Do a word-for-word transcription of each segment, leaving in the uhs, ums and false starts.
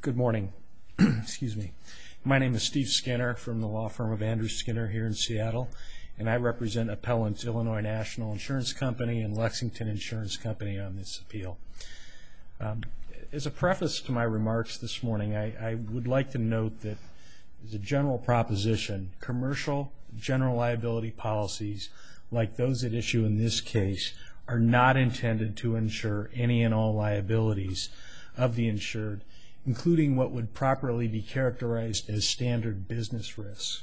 Good morning. Excuse me. My name is Steve Skinner from the law firm of Andrew Skinner here in Seattle, and I represent appellants Illinois National Insurance Company and Lexington Insurance Company on this appeal. Um, as a preface to my remarks this morning, I, I would like to note that as a general proposition, commercial general liability policies like those at issue in this case are not intended to insure any and all liabilities of the insured, including what would properly be characterized as standard business risks.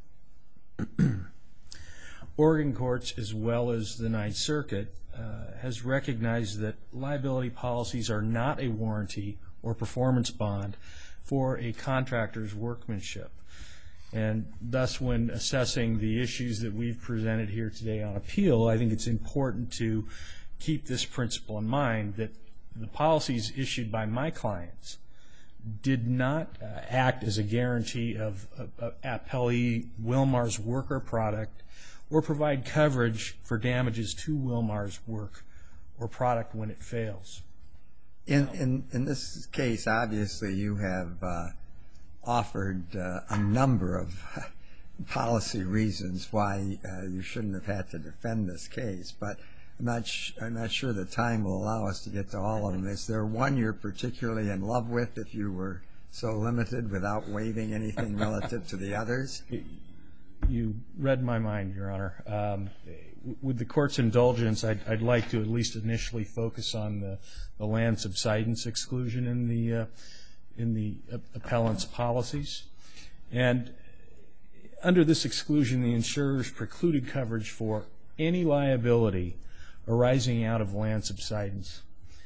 Oregon courts, as well as the Ninth Circuit, uh, has recognized that liability policies are not a warranty or performance bond for a contractor's workmanship. And thus, when assessing the issues that we've presented here today on appeal, I think it's important to keep this principle in mind, that the policies issued by my clients did not uh, act as a guarantee of uh, uh, appellee Wilmar's work or product, or provide coverage for damages to Wilmar's work or product when it fails. In, in, in this case, obviously, you have uh, offered uh, a number of policy reasons why uh, you shouldn't have had to defend this case, but I'm not, sh I'm not sure the time will allow us to get to all of them. Is there one you're particularly in love with, if you were so limited, without waiving anything relative to the others? You read my mind, Your Honor. Um, with the court's indulgence, I'd, I'd like to at least initially focus on the, the land subsidence exclusion in the, uh, in the appellant's policies. And under this exclusion, the insurers precluded coverage for any liability arising out of land subsidence.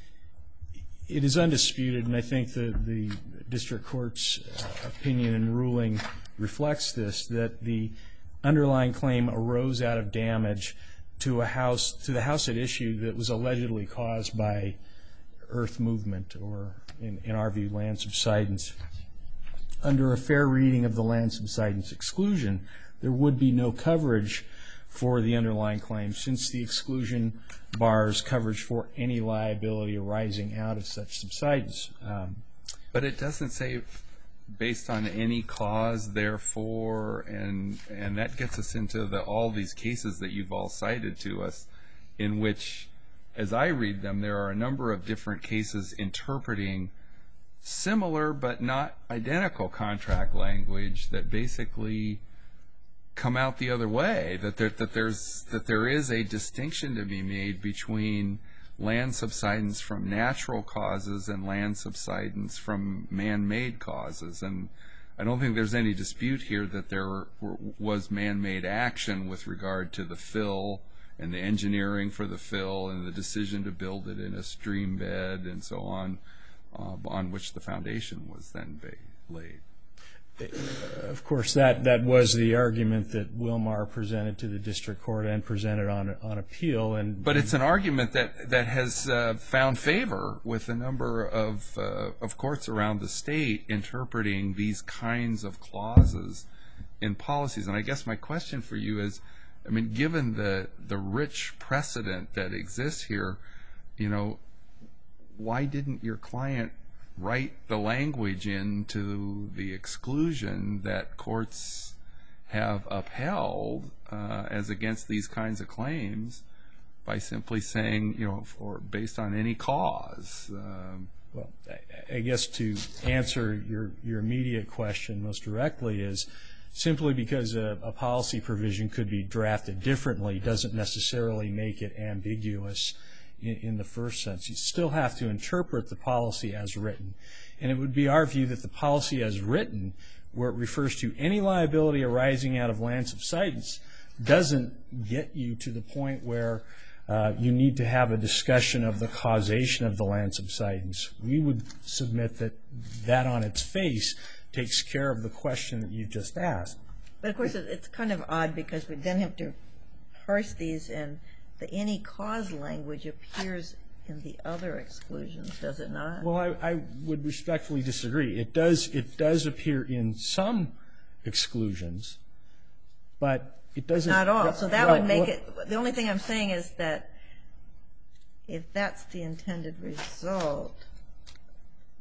It is undisputed, and I think the, the district court's uh, opinion and ruling reflects this, that the underlying claim arose out of damage to a house, to the house at issue that was allegedly caused by earth movement, or in, in our view, land subsidence. Under a fair reading of the land subsidence exclusion, there would be no coverage for the underlying claim, since the exclusion bars coverage for any liability arising out of such subsidence. Um, but it doesn't say based on any cause, therefore, and and that gets us into the, all these cases that you've all cited to us, in which, as I read them, there are a number of different cases interpreting similar but not identical contract language that basically come out the other way, that there, that there's that there is a distinction to be made between land subsidence from natural causes and land subsidence from man-made causes. And I don't think there's any dispute here that there were, was man-made action with regard to the fill and the engineering for the fill and the decision to build it in a stream bed and so on, uh, on which the foundation was then laid. Of course, that, that was the argument that Wilmar presented to the district court and presented on, on appeal. And But it's an argument that, that has uh, found favor with a number of, uh, of courts around the state interpreting these kinds of clauses in policies. And I guess my question for you is, I mean, given the, the rich precedent that exists here, you know, why didn't your client write the language into the exclusion that courts have upheld uh, as against these kinds of claims by simply saying, you know, or based on any cause? Um, well, I guess to answer your, your immediate question most directly is, simply because a, a policy provision could be drafted differently doesn't necessarily make it ambiguous in, in the first sense. You still have to interpret the policy as written. And it would be our view that the policy as written, where it refers to any liability arising out of land subsidence, doesn't get you to the point where uh, you need to have a discussion of the causation of the land subsidence. We would submit that that on its face takes care of the question that you just asked. But of course, it's kind of odd because we then have to parse these, and the any cause language appears in the other exclusions, does it not? Well, I, I would respectfully disagree. It does, it does appear in some exclusions, but it doesn't. Not all. So that well, would make well, it, the only thing I'm saying is that if that's the intended result,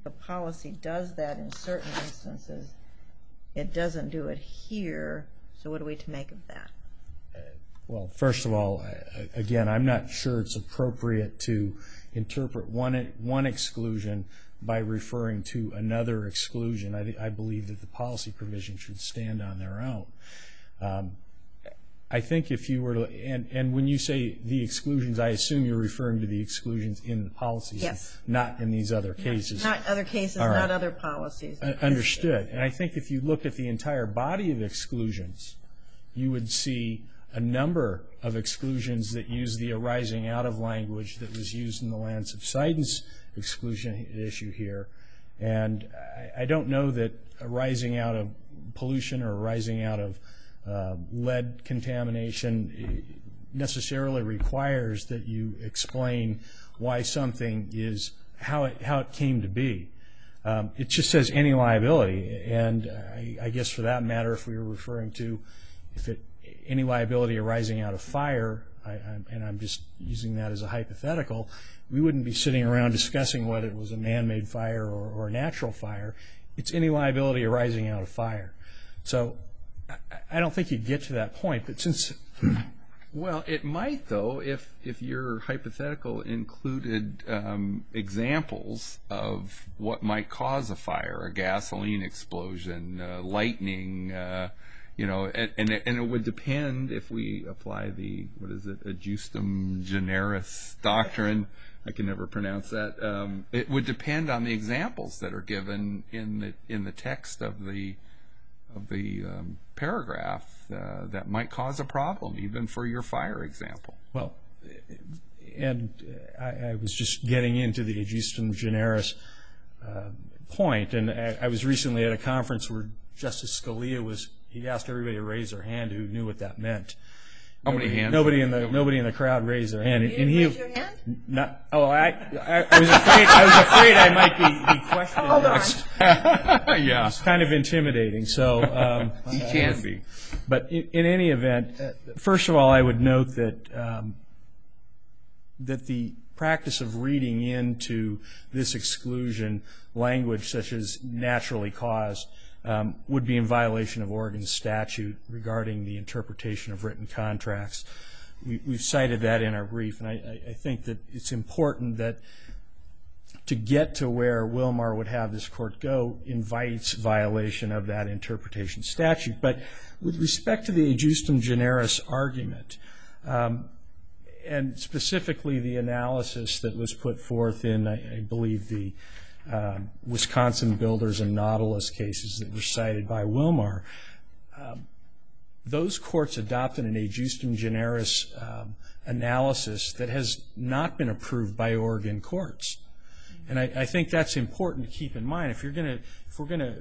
the policy does that in certain instances, it doesn't do it here. So what are we to make of that? Well, first of all, again, I'm not sure it's appropriate to interpret one one exclusion by referring to another exclusion. I, I believe that the policy provision should stand on their own. Um, I think if you were to, and, and when you say the exclusions, I assume you're referring to the exclusions in the policies, yes, not in these other cases. Not other cases, right. Not other policies. Uh, understood. And I think if you looked at the entire body of exclusions, you would see a number of exclusions that use the arising out of language that was used in the land subsidence exclusion issue here. And I, I don't know that arising out of pollution or arising out of uh, lead contamination necessarily requires that you explain why something is, how it, how it came to be. Um, it just says any liability. And I, I guess for that matter, if we were referring to if it any liability arising out of fire, I, I, and I'm just using that as a hypothetical, we wouldn't be sitting around discussing whether it was a man-made fire or, or a natural fire. It's any liability arising out of fire. So I, I don't think you'd get to that point. But since well, it might though if if your hypothetical included um, examples of what might cause a fire, a gasoline explosion, uh, lightning. Uh, You know, and, and, it, and it would depend if we apply the, what is it, adjustum generis doctrine. I can never pronounce that. Um, it would depend on the examples that are given in the in the text of the of the um, paragraph uh, that might cause a problem, even for your fire example. Well, and I, I was just getting into the adjustum generis uh, point, and I, I was recently at a conference where Justice Scalia was. He asked everybody to raise their hand who knew what that meant. How nobody, many hands? Nobody in the nobody in the crowd raised their hand. You and didn't he, raise your hand? Not. Oh, I, I, I was afraid. I was afraid I might be, be questioned. Hold on. next. Yeah, It's kind of intimidating. So um, he can be. But in, in any event, uh, first of all, I would note that um, that the practice of reading into this exclusion language such as naturally caused um, would be in violation of Oregon's statute regarding the interpretation of written contracts. We, we've cited that in our brief, and I, I think that it's important that to get to where Wilmar would have this court go invites violation of that interpretation statute. But with respect to the adjustum generis argument, um, and specifically the analysis that was put forth in, I, I believe, the um, Wisconsin Builders and Nautilus cases that were cited by Wilmar, um, those courts adopted an adjustum generis um, analysis that has not been approved by Oregon courts. And I, I think that's important to keep in mind. If you're going to, if we're going to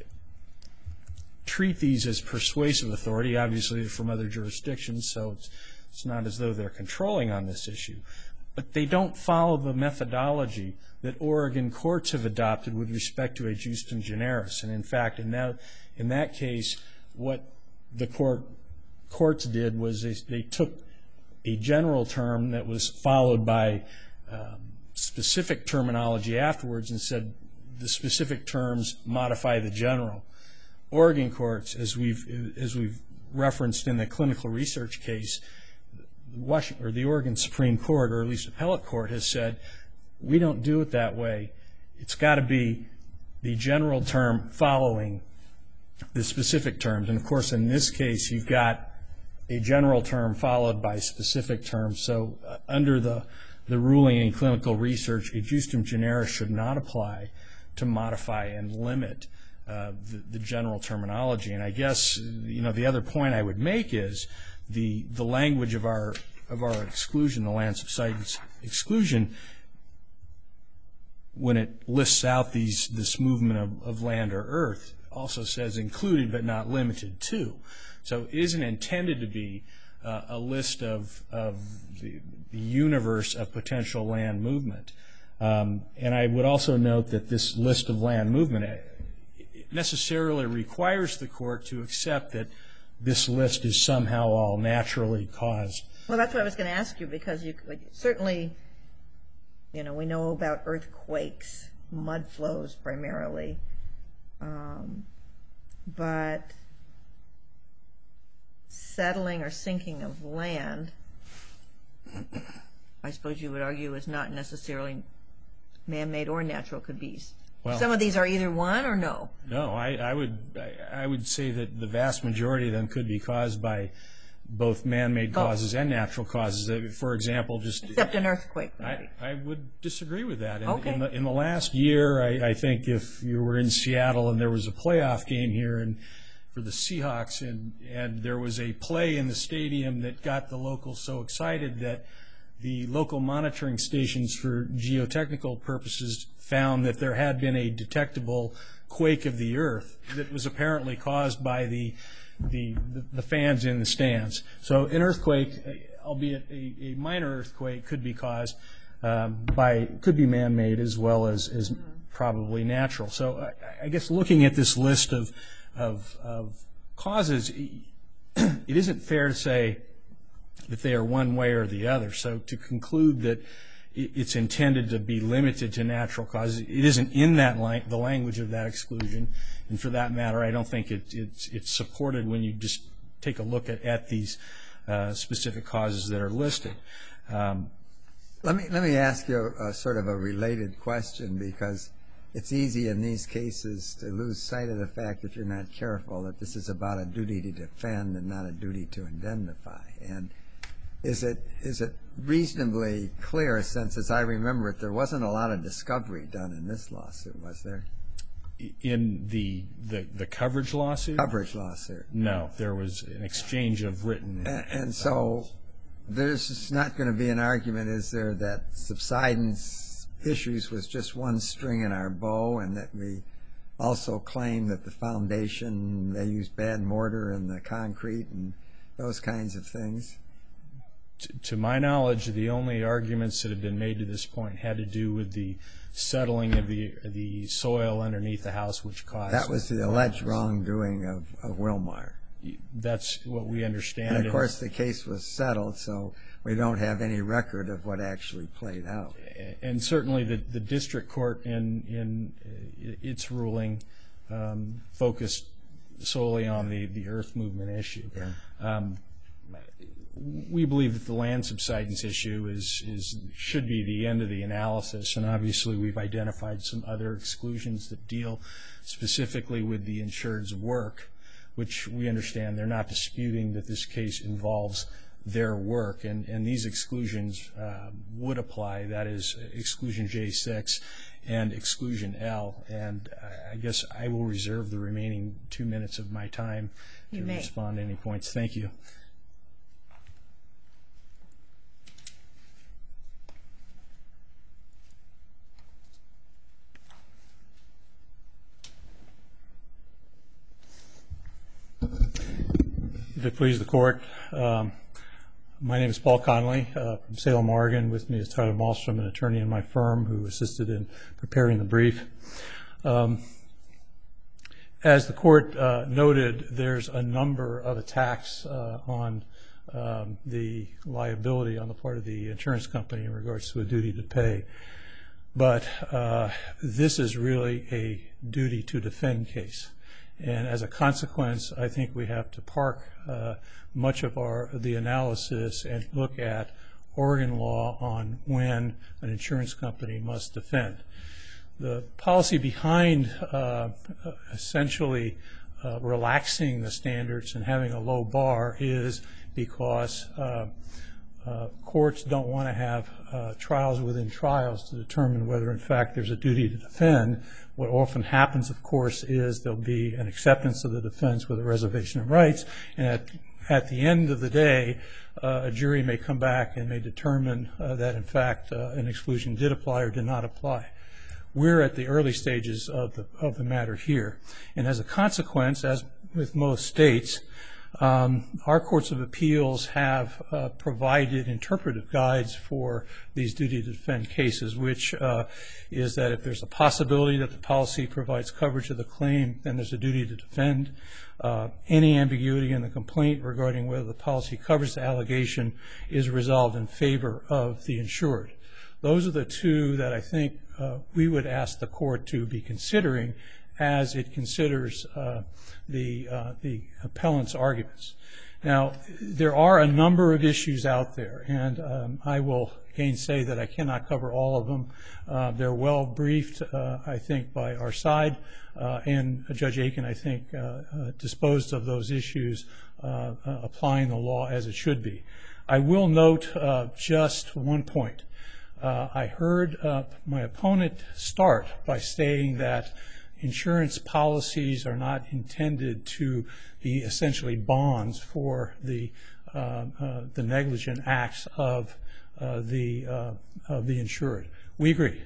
treat these as persuasive authority, obviously they're from other jurisdictions, so it's, it's not as though they're controlling on this issue. But they don't follow the methodology that Oregon courts have adopted with respect to adjustum generis. And in fact, in that, in that case, what the court, courts did was they, they took a general term that was followed by um, specific terminology afterwards and said the specific terms modify the general. Oregon courts, as we've as we've referenced in the clinical research case, Washington, or the Oregon Supreme Court, or at least appellate court, has said we don't do it that way. It's got to be the general term following the specific terms. And of course, in this case, you've got a general term followed by specific terms. So uh, under the the ruling in clinical research, adjustum generis should not apply to modify and limit uh, the, the general terminology. And I guess, you know, the other point I would make is the the language of our of our exclusion, the land subsidence exclusion, when it lists out these this movement of, of land or earth, also says included but not limited to. So it isn't intended to be uh, a list of of the, the universe of potential land movement. Um, and I would also note that this list of land movement necessarily requires the court to accept that this list is somehow all naturally caused. Well, that's what I was going to ask you, because you certainly, you know, we know about earthquakes mud flows primarily. Um, but settling or sinking of land, I suppose you would argue, is not necessarily man-made or natural, could be. Well, some of these are either one or no. No, I, I would I, I would say that the vast majority of them could be caused by both man-made causes and natural causes. For example, just except an earthquake. I, I would disagree with that. In, okay. in, the, in the last year, I, I think if you were in Seattle and there was a playoff game here and for the Seahawks, and and there was a play in the stadium that got the locals so excited that the local monitoring stations for geotechnical purposes found that there had been a detectable quake of the earth that was apparently caused by the the, the fans in the stands. So an earthquake, albeit a, a minor earthquake, could be caused um, by, could be man-made as well as, as probably natural. So I, I guess looking at this list of, of, of causes, it isn't fair to say that they are one way or the other. So to conclude that it's intended to be limited to natural causes, it isn't in that lang the language of that exclusion. And for that matter, I don't think it, it's, it's supported when you just take a look at, at these uh, specific causes that are listed. Um, let me let me ask you a, a sort of a related question, because it's easy in these cases to lose sight of the fact, if you're not careful, that this is about a duty to defend and not a duty to indemnify. And Is it is it reasonably clear, since as I remember it, there wasn't a lot of discovery done in this lawsuit, was there? In the the, the coverage lawsuit? Coverage lawsuit. No, there was an exchange of written. And, and so there's not going to be an argument, is there, that subsidence issues was just one string in our bow, and that we also claim that the foundation, they used bad mortar in the concrete and those kinds of things? To my knowledge, the only arguments that have been made to this point had to do with the settling of the the soil underneath the house, which caused... That was the alleged wrongdoing of, of Wilmar. That's what we understand. And, of course, the case was settled, so we don't have any record of what actually played out. And certainly the, the district court in, in its ruling um, focused solely on the, the earth movement issue. Yeah. Um, we believe that the land subsidence issue is, is should be the end of the analysis, and obviously we've identified some other exclusions that deal specifically with the insured's work, which we understand they're not disputing that this case involves their work, and, and these exclusions uh, would apply. That is exclusion J six and exclusion L, and I guess I will reserve the remaining two minutes of my time to respond to any points. Thank you. If it pleases the court, um, my name is Paul Connolly uh, from Salem, Oregon. With me is Tyler Malmstrom, an attorney in my firm who assisted in preparing the brief. Um, as the court uh, noted, there's a number of attacks uh, on um, the liability on the part of the insurance company in regards to a duty to pay. But uh, this is really a duty to defend case. And as a consequence, I think we have to park uh, much of our the analysis and look at Oregon law on when an insurance company must defend. The policy behind uh, essentially uh, relaxing the standards and having a low bar is because uh, uh, courts don't want to have uh, trials within trials to determine whether in fact there's a duty to defend. What often happens, of course, is there'll be an acceptance of the defense with a reservation of rights, and at, at the end of the day, uh, a jury may come back and may determine uh, that in fact uh, an exclusion did apply or did not apply. We're at the early stages of the, of the matter here, and as a consequence, as with most states, Um, our courts of appeals have uh, provided interpretive guides for these duty to defend cases, which uh, is that if there's a possibility that the policy provides coverage of the claim, then there's a duty to defend. Uh, any ambiguity in the complaint regarding whether the policy covers the allegation is resolved in favor of the insured. Those are the two that I think uh, we would ask the court to be considering as it considers uh, the, uh, the appellant's arguments. Now, there are a number of issues out there, and um, I will again say that I cannot cover all of them. Uh, they're well briefed, uh, I think, by our side, uh, and Judge Aiken, I think, uh, uh, disposed of those issues, uh, uh, applying the law as it should be. I will note uh, just one point. Uh, I heard uh, my opponent start by saying that insurance policies are not intended to be essentially bonds for the uh, uh, the negligent acts of uh, the uh, of the insured. We agree.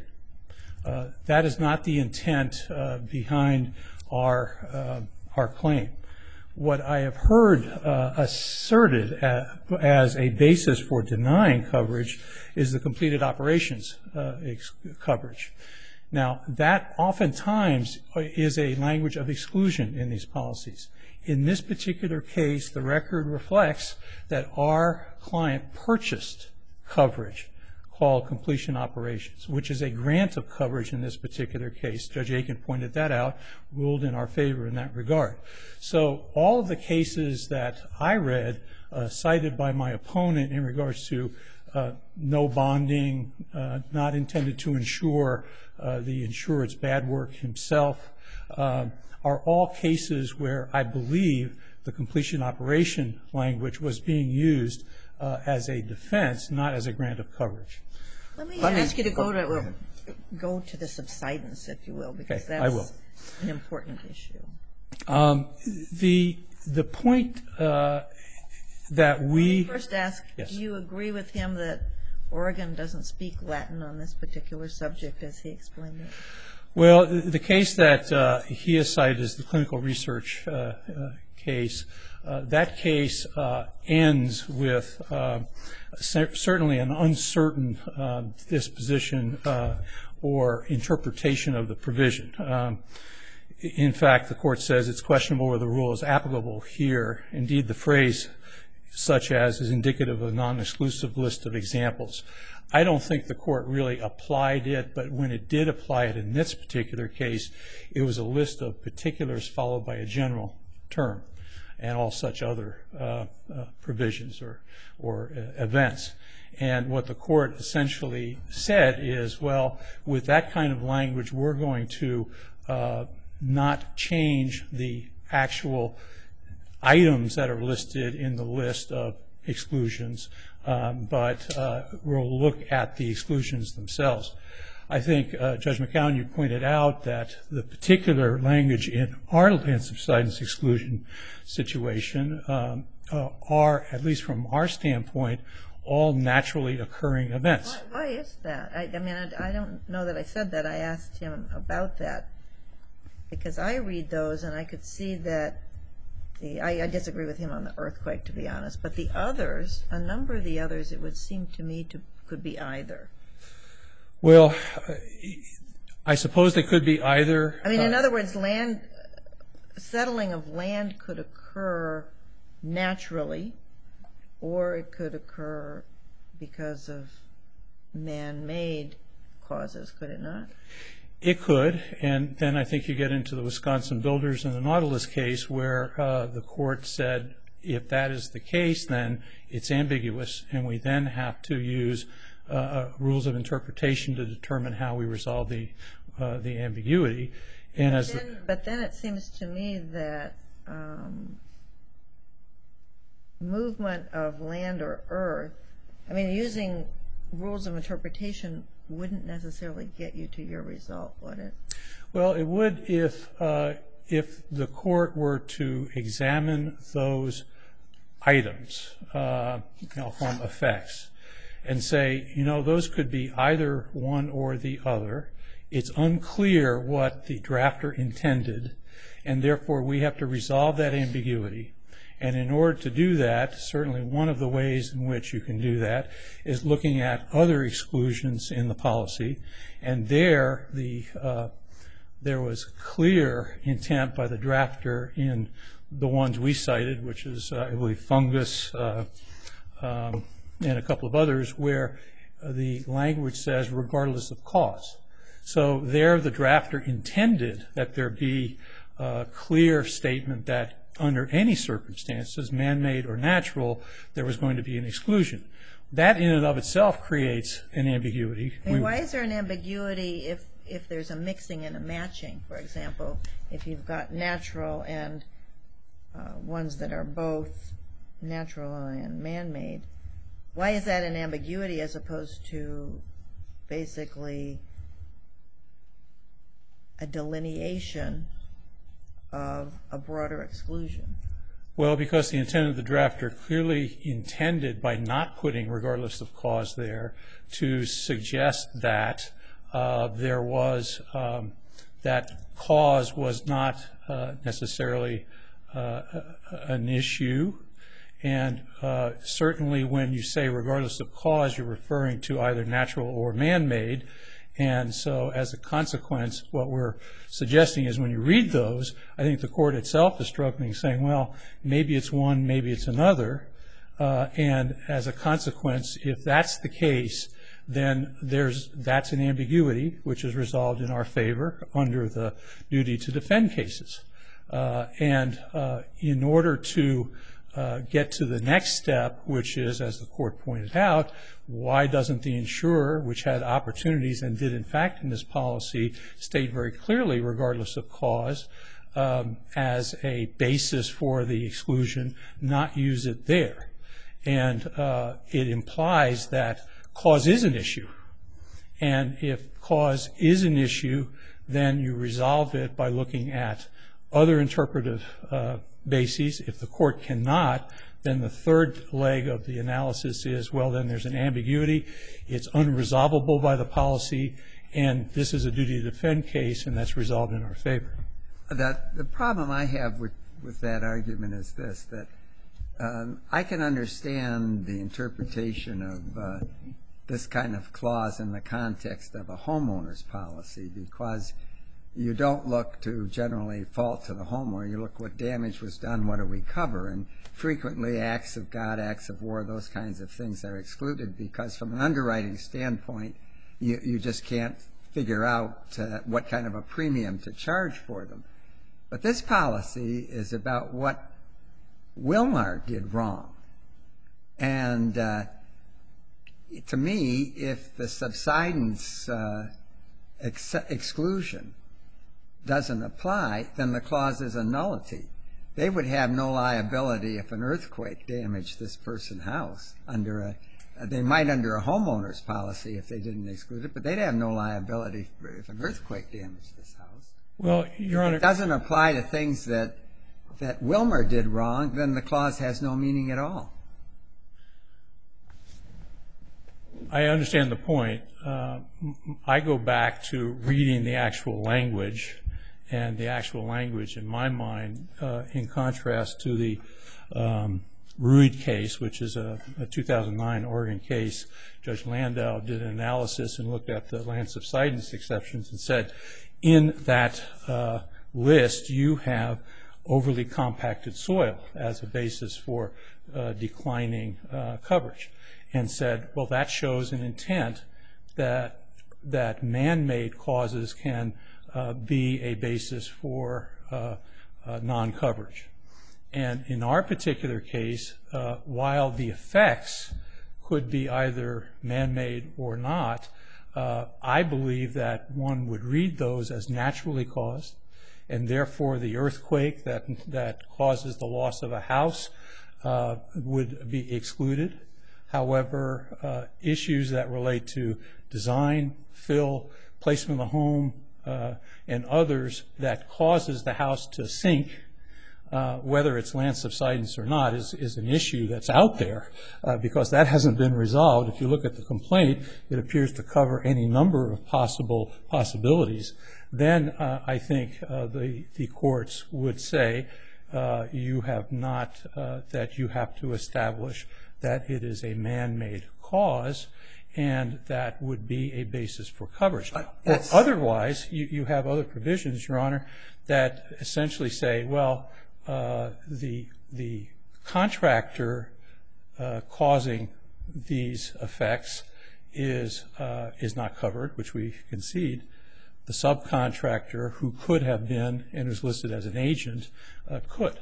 Uh, that is not the intent uh, behind our uh, our claim. What I have heard uh, asserted as, as a basis for denying coverage is the completed operations uh, coverage. Now, that oftentimes is a language of exclusion in these policies. In this particular case, the record reflects that our client purchased coverage called completion operations, which is a grant of coverage in this particular case. Judge Aiken pointed that out, ruled in our favor in that regard. So all of the cases that I read uh, cited by my opponent in regards to uh, no bonding, uh, not intended to insure uh, the insured's bad work himself, uh, are all cases where I believe the completion operation language was being used uh, as a defense, not as a grant of coverage. Let me Let me- ask you to go to well, go to the subsidence, if you will, because Okay, I that's will. an important issue. Um, the the point uh, that we First ask, Yes. do you agree with him that Oregon doesn't speak Latin on this particular subject as he explained it? well, the case that uh, he has cited is the clinical research uh, uh, case. Uh, that case uh, ends with uh, cer- certainly an uncertain uh, disposition uh, or interpretation of the provision. Um, in fact, the court says it's questionable whether the rule is applicable here. Indeed, the phrase such as is indicative of a non-exclusive list of examples. I don't think the court really applied it, but when it did apply it in this particular case, it was a list of particulars followed by a general term and all such other uh, uh, provisions or, or uh, events. And what the court essentially said is, well, with that kind of language, we're going to uh, not change the actual items that are listed in the list of exclusions, um, but uh, we'll look at the exclusions themselves. I think, uh, Judge McCown, you pointed out that the particular language in our land subsidence exclusion situation um, uh, are, at least from our standpoint, all naturally occurring events. Why, why is that? I, I mean, I, I don't know that I said that. I asked him about that because I read those and I could see that the, I, I disagree with him on the earthquake, to be honest, but the others, a number of the others, it would seem to me to could be either. Well, I suppose they could be either. I mean, in uh, other words, land settling of land could occur naturally, or it could occur because of man-made causes, could it not? It could, and then I think you get into the Wisconsin Builders and the Nautilus case where uh, the court said if that is the case, then it's ambiguous, and we then have to use uh, uh, rules of interpretation to determine how we resolve the uh, the ambiguity. And as Then, but then it seems to me that um, movement of land or earth, I mean, using rules of interpretation wouldn't necessarily get you to your result, would it? Well, it would if uh, if the court were to examine those items, uh, I'll call them effects, and say, you know, those could be either one or the other. It's unclear what the drafter intended, and therefore we have to resolve that ambiguity. And in order to do that, certainly one of the ways in which you can do that is looking at other exclusions in the policy. And there, the uh, there was clear intent by the drafter in the ones we cited, which is, uh, I believe, fungus uh, um, and a couple of others, where the language says regardless of cause. So there the drafter intended that there be a clear statement that under any circumstances, man-made or natural, there was going to be an exclusion. That in and of itself creates an ambiguity. And why is there an ambiguity if, if there's a mixing and a matching, for example, if you've got natural and uh, ones that are both natural and man-made? Why is that an ambiguity as opposed to basically a delineation of a broader exclusion? Well, because the intent of the drafter clearly intended, by not putting regardless of cause there, to suggest that uh, there was, um, that cause was not uh, necessarily uh, an issue. And uh, certainly when you say regardless of cause, you're referring to either natural or man-made. And so as a consequence, what we're suggesting is when you read those, I think the court itself is struggling, saying, well, maybe it's one, maybe it's another. Uh, and as a consequence, if that's the case, then there's, that's an ambiguity, which is resolved in our favor under the duty to defend cases. Uh, and uh, in order to Uh, get to the next step, which is, as the court pointed out, why doesn't the insurer, which had opportunities and did in fact in this policy state very clearly regardless of cause um, as a basis for the exclusion, not use it there? And uh, it implies that cause is an issue. And if cause is an issue, then you resolve it by looking at other interpretive uh, bases. If the court cannot, then the third leg of the analysis is, well, then there's an ambiguity. It's unresolvable by the policy, and this is a duty to defend case, and that's resolved in our favor. That, the problem I have with, with that argument is this, that um, I can understand the interpretation of uh, this kind of clause in the context of a homeowner's policy, because you don't look to generally fault to the homeowner. You look what damage was done, what do we cover? And frequently acts of God, acts of war, those kinds of things are excluded because from an underwriting standpoint, you, you just can't figure out uh, what kind of a premium to charge for them. But this policy is about what Wilmar did wrong. And uh, to me, if the subsidence uh, ex exclusion doesn't apply, then the clause is a nullity. They would have no liability if an earthquake damaged this person's house. Under a, they might under a homeowner's policy if they didn't exclude it, but they'd have no liability if an earthquake damaged this house. Well, Your Honor, if it doesn't apply to things that that Wilmar did wrong, then the clause has no meaning at all. I understand the point. Uh, I go back to reading the actual language, and the actual language in my mind, uh, in contrast to the um, Ruid case, which is a, a two thousand nine Oregon case. Judge Landau did an analysis and looked at the land subsidence exceptions and said, in that uh, list, you have overly compacted soil as a basis for uh, declining uh, coverage, and said, well, that shows an intent that that man-made causes can uh, be a basis for uh, uh, non-coverage. And in our particular case, uh, while the effects could be either man-made or not, uh, I believe that one would read those as naturally caused, and therefore the earthquake that that causes the loss of a house uh, would be excluded. However, uh, issues that relate to design, fill, placement of the home, uh, and others that causes the house to sink, uh, whether it's land subsidence or not, is, is an issue that's out there uh, because that hasn't been resolved. If you look at the complaint, it appears to cover any number of possible possibilities. Then uh, I think uh, the, the courts would say uh, you have not, uh, that you have to establish that it is a man-made cause, and that would be a basis for coverage. Or otherwise, you, you have other provisions, Your Honor, that essentially say, well, uh, the, the contractor uh, causing these effects is, uh, is not covered, which we concede, the subcontractor who could have been and was listed as an agent uh, could.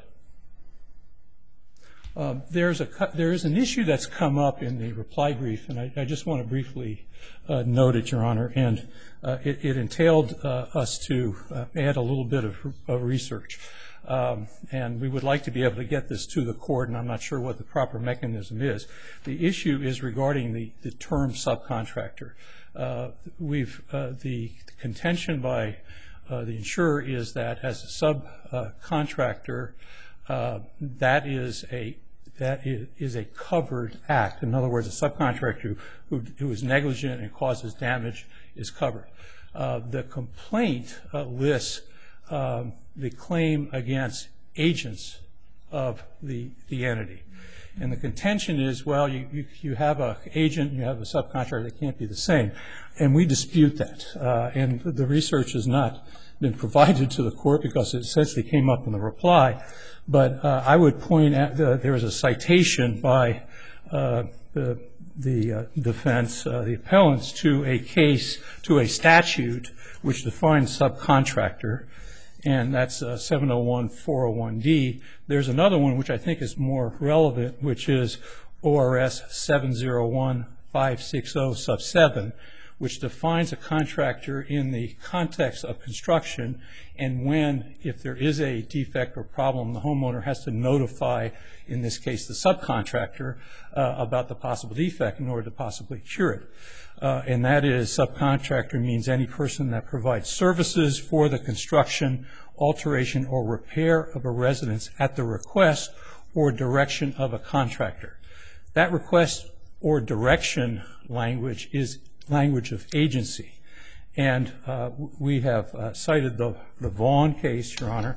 Um, there's a there is an issue that's come up in the reply brief, and I, I just want to briefly uh, note it, Your Honor. And uh, it, it entailed uh, us to uh, add a little bit of, of research, um, and we would like to be able to get this to the court. And I'm not sure what the proper mechanism is. The issue is regarding the the term subcontractor. Uh, we've uh, the contention by uh, the insurer is that as a subcontractor, uh, that is a that is, is a covered act. In other words, a subcontractor who, who is negligent and causes damage is covered. Uh, the complaint uh, lists um, the claim against agents of the the entity. And the contention is, well, you, you, you have an agent, you have a subcontractor, they can't be the same. And we dispute that. Uh, and the research has not been provided to the court because it essentially came up in the reply. But uh, I would point out that there was a citation by uh, the, the uh, defense, uh, the appellants, to a case, to a statute which defines subcontractor. And that's uh, seven oh one four oh one D. There's another one which I think is more relevant, which is O R S seven oh one five six oh sub seven, which defines a contractor in the context of construction, and when, if there is a defect or problem, the homeowner has to notify, in this case, the subcontractor uh, about the possible defect in order to possibly cure it. Uh, and that is, subcontractor means any person that provides services for the construction, alteration, or repair of a residence at the request or direction of a contractor. That request or direction language is language of agency. And uh, we have uh, cited the, the Vaughn case, Your Honor,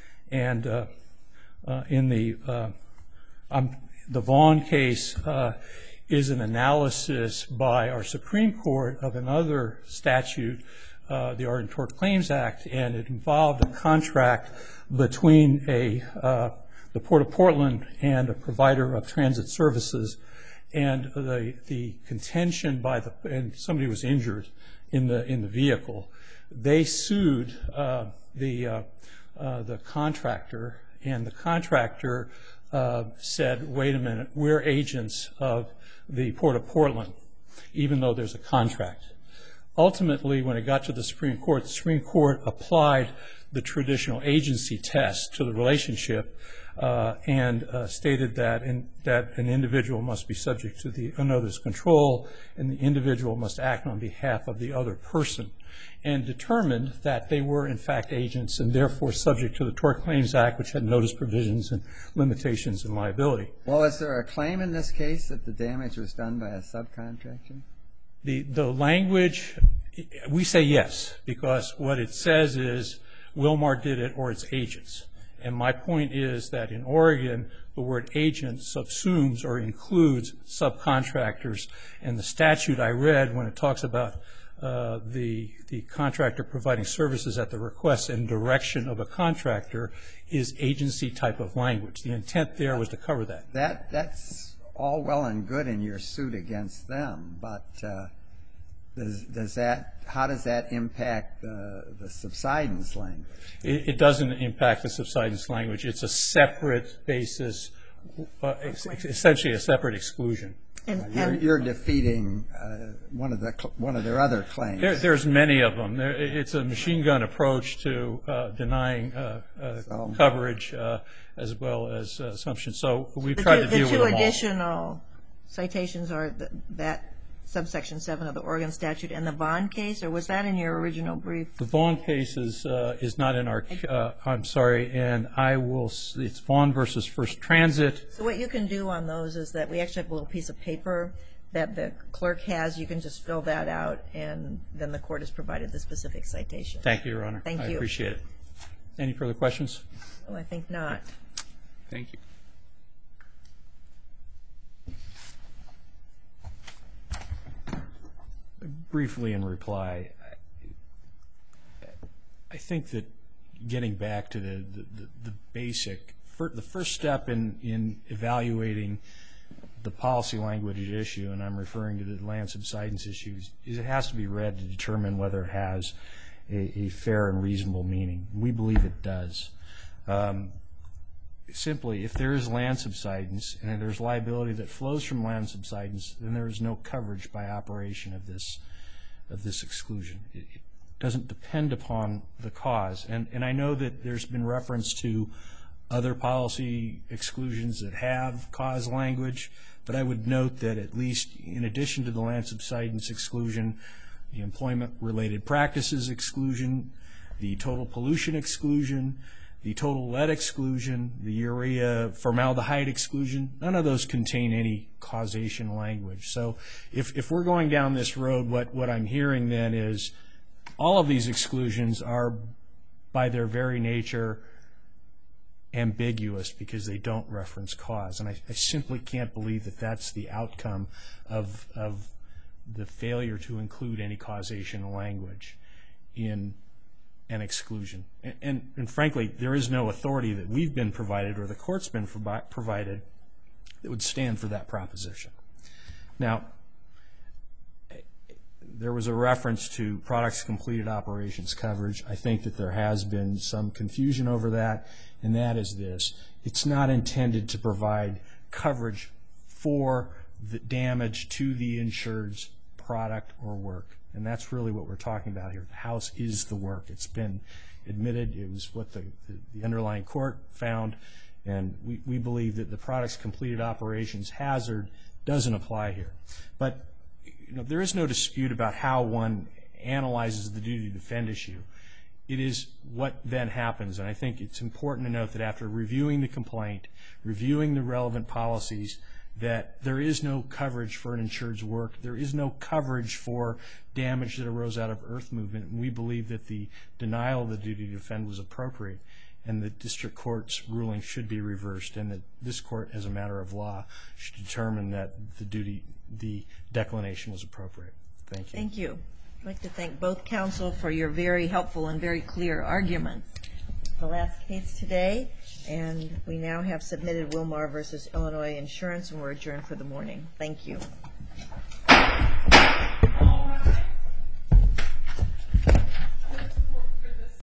and uh, uh, in the, uh, um, the Vaughn case uh, is an analysis by our Supreme Court of another statute, uh, the Art and Tort Claims Act, and it involved a contract between a, uh, the Port of Portland and a provider of transit services, and the, the contention by the, and somebody was injured in the, in the vehicle. They sued uh, the, uh, uh, the contractor, and the contractor uh, said, wait a minute, we're agents of the Port of Portland, even though there's a contract. Ultimately, when it got to the Supreme Court, the Supreme Court applied the traditional agency test to the relationship uh, and uh, stated that, in, that an individual must be subject to the another's control, and the individual must act on behalf of the other person, and determined that they were in fact agents and therefore subject to the Tort Claims Act, which had notice provisions and limitations and liability. Well, is there a claim in this case that the damage was done by a subcontractor? The, the language, we say yes, because what it says is Wilmar did it or its agents. And my point is that in Oregon, the word agent subsumes or includes subcontractors. And the statute I read, when it talks about uh, the, the contractor providing services at the request and direction of a contractor, is agency type of language. The intent there was to cover that. That that's all well and good in your suit against them, but uh, does, does that, how does that impact the, the subsidence language? It, it doesn't impact the subsidence language. It's a separate basis, uh, ex essentially a separate exclusion. And, Uh, you're, and you're defeating uh, one of the cl one of their other claims. There, there's many of them. There, it's a machine gun approach to uh, denying uh, uh, So- coverage uh, as well as uh, assumptions. So we've the tried two, to the deal two with them all. additional citations are th that subsection seven of the Oregon statute and the Vaughn case, or was that in your original brief? The Vaughn case is, uh, is not in our, uh, I'm sorry, and I will, s it's Vaughn versus First Transit. So what you can do on those is that we actually have a little piece of paper that the clerk has. You can just fill that out, and then the court has provided the specific citation. Thank you, Your Honor. Thank I you. appreciate it. Any further questions? Oh, I think not. Thank you. Briefly in reply, I think that getting back to the, the, the basic, for, the first step in, in evaluating the policy language issue, and I'm referring to the land subsidence issues, is it has to be read to determine whether it has a, a fair and reasonable meaning. We believe it does. Um, simply, if there is land subsidence and there's liability that flows from land subsidence, then there is no coverage by operation of this of this exclusion. It, it doesn't depend upon the cause. And, and I know that there's been reference to other policy exclusions that have cause language, but I would note that at least in addition to the land subsidence exclusion, the employment-related practices exclusion, the total pollution exclusion, the total lead exclusion, the urea formaldehyde exclusion, none of those contain any causation language. So if, if we're going down this road, what, what I'm hearing then is all of these exclusions are, by their very nature, ambiguous because they don't reference cause. And I, I simply can't believe that that's the outcome of, of the failure to include any causation language in an exclusion. And, and, and frankly, there is no authority that we've been provided or the court's been provi provided that would stand for that proposition. Now, there was a reference to products completed operations coverage. I think that there has been some confusion over that, and that is this. It's not intended to provide coverage for the damage to the insured's product or work. And that's really what we're talking about here. The house is the work. It's been admitted. It was what the, the, the underlying court found. And we, we believe that the products completed operations hazard doesn't apply here. But you know, there is no dispute about how one analyzes the duty to defend issue. It is what then happens. And I think it's important to note that after reviewing the complaint, reviewing the relevant policies, that there is no coverage for an insured's work. There is no coverage for damage that arose out of earth movement. And we believe that the denial of the duty to defend was appropriate, and the district court's ruling should be reversed, and that this court, as a matter of law, should determine that the duty, the declination was appropriate. Thank you. Thank you. I'd like to thank both counsel for your very helpful and very clear arguments. The last case today, and we now have submitted Wilmar versus Illinois Insurance, and we're adjourned for the morning. Thank you.